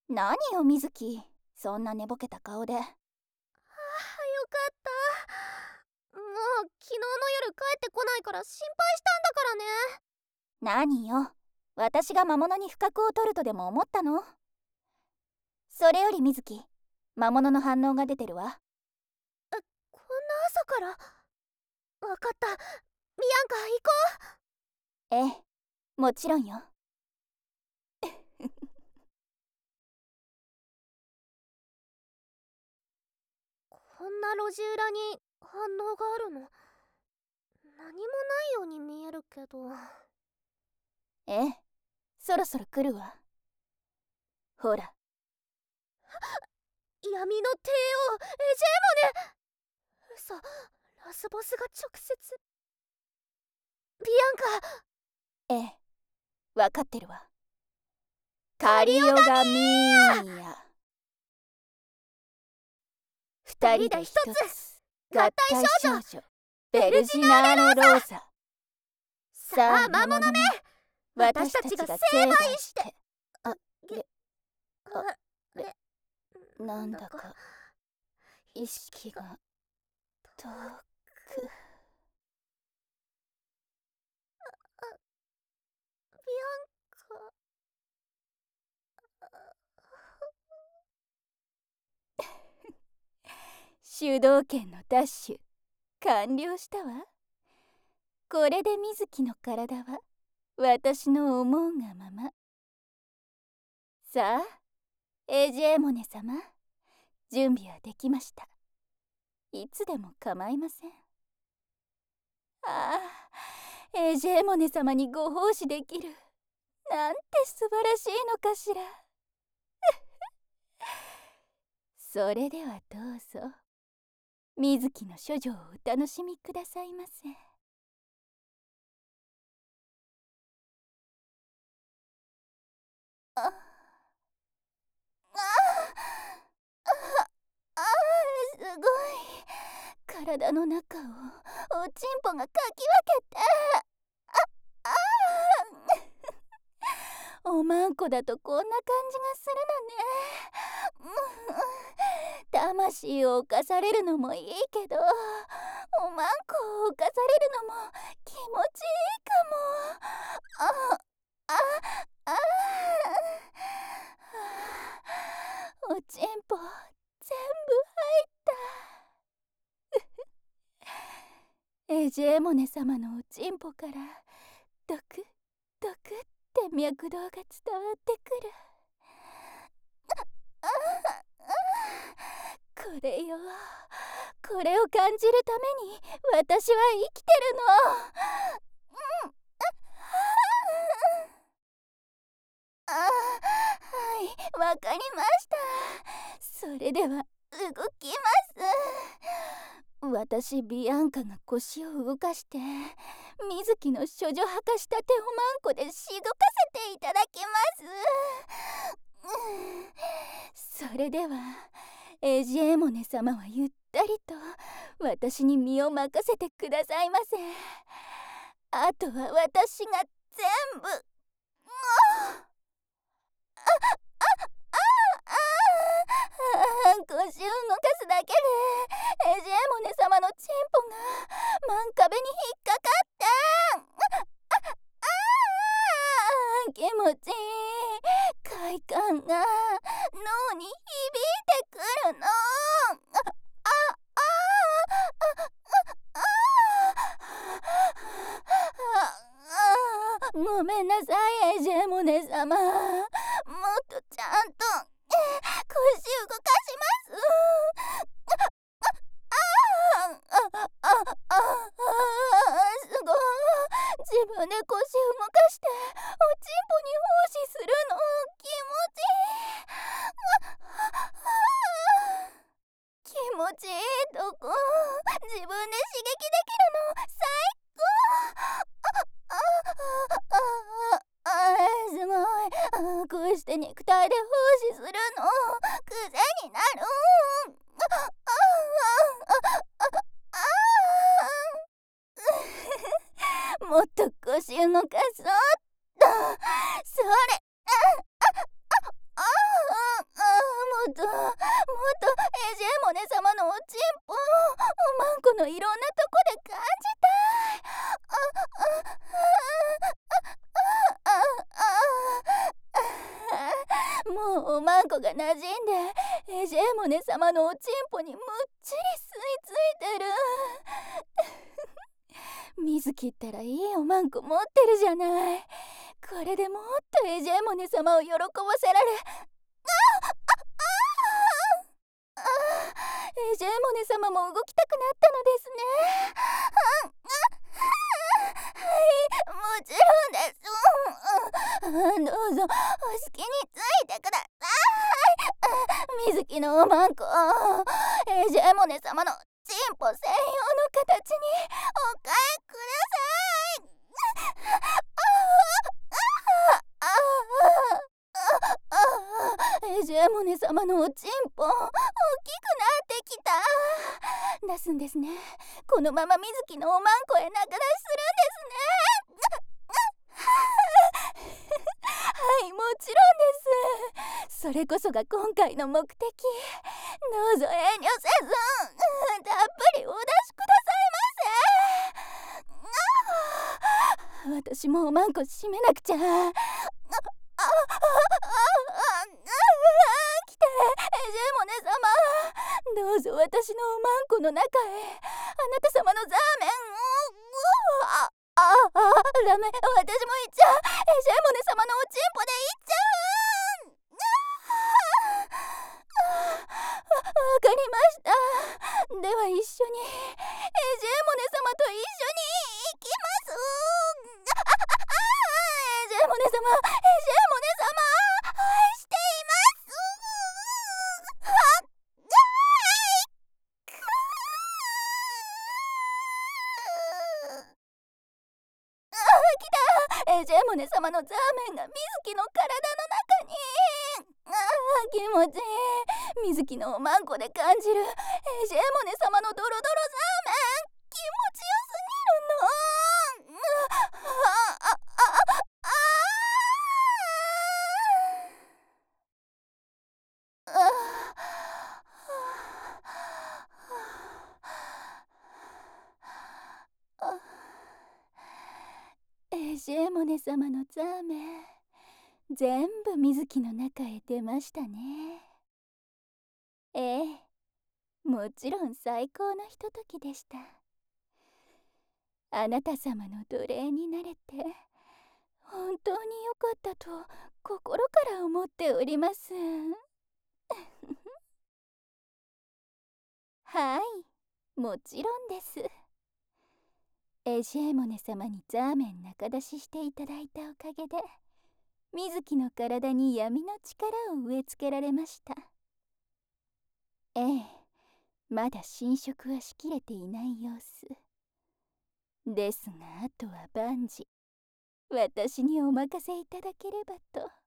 何よ水木、そんな寝ぼけた顔で。 よかった。もう昨日の夜帰ってこないから心配したんだからね。 何よ、私が魔物に不覚を取るとでも思ったの？それより水木、魔物の反応が出てるわ。 こんな朝から。わかった、ビアンカ行こう。ええ、もちろんよ。 こんな路地裏に反応があるの、何もないように見えるけど。 ええ、そろそろ来るわ。ほら。 闇の帝王エジェーモネ。嘘、ラスボスが直接。ビアンカ。 ええ、わかってるわ。カリオガミーヤ。二人で一つ合体少女ベルジナーノ・ローサ。さあ魔物め、私たちが成敗して。なんだか意識が遠く。 ビアンカ。 主導権の奪取完了したわ。これで水木の体は私の思うがまま。さあエジェーモネ様、準備はできました。いつでも構いません。ああ、エジェーモネ様にご奉仕できるなんて素晴らしいのかしら。それではどうぞ水木の処女をお楽しみくださいませ。すごい。体の中をおちんぽがかき分けて。おまんこだとこんな感じがするのね。魂を侵されるのもいいけど、おまんこを侵されるのも気持ちいいかも。おちんぽ全部入ったエジェーモネ様のおちんぽからドクドクって脈動が伝わってくる。これよ、これを感じるために私は生きてるの。はい、わかりました。それでは動きます。私ビアンカが腰を動かして水木の処女はかしたておまんこでしごかせていただきます。それではエジェーモネ様はゆったりと私に身を任せてくださいませ。あとは私が全部。腰を動かすだけでエジェーモネ様のチンポが真壁に引っかかって気持ちいい快感が脳に響いてくるの。ごめんなさいエジェーモネ様、もっとちゃんと腰動かします。すごい、自分で腰動かしておちんぽに奉仕するの気持ちいい。気持ちいいとこ自分で刺激できるの最高。すごい、こうして肉体で奉仕するの癖になる。もっと腰動かそうっと。それ。 エジェモネ様のおちんぽ、おまんこのいろんなとこで感じたい。もうおまんこが馴染んで、エジェモネ様のおちんぽにむっちり吸い付いてる。水切ったらいいおまんこ持ってるじゃない。これでもっとエジェモネ様を喜ばせられ。エジェモネ様も動きたくなったのですね。はい、もちろんです。どうぞお好きについてください。水木のおまんこ、エジェモネ様のチンポ専用の形にお変えください。エジェモネ様のおちんぽ、大きくなってきた。出すんですね。このまま水木のおまんこへ仲出しするんですね。はい、もちろんです。それこそが今回の目的。どうぞ遠慮せず、たっぷりお出しくださいませ。私もおまんこ閉めなくちゃ。来て、エジェモネ様、どうぞ私のおまんこの中へ、あなた様のザーメンを。ダメ、私も行っちゃう。エジェモネ様のおちんぽで行っちゃう。わかりました。では一緒にエジェモネ様と一緒に行きます。エジェモネ様、エジェモネ様、愛しています。来た。エジェモネ様のザーメンが水木の体の中に。気持ちいい。水木のおまんこで感じるエジェモネ様のドロドロザーメン、気持ちよすぎるの。エジェモネ様のザーメン、全部水木の中へ出ましたね。ええ、もちろん最高のひとときでした。あなた様の奴隷になれて本当に良かったと心から思っております。はい、もちろんです。エジェモネ様にザーメン仲出ししていただいたおかげで、水木の体に闇の力を植え付けられました。ええ、まだ侵食はしきれていない様子ですが、あとは万事私にお任せいただければと。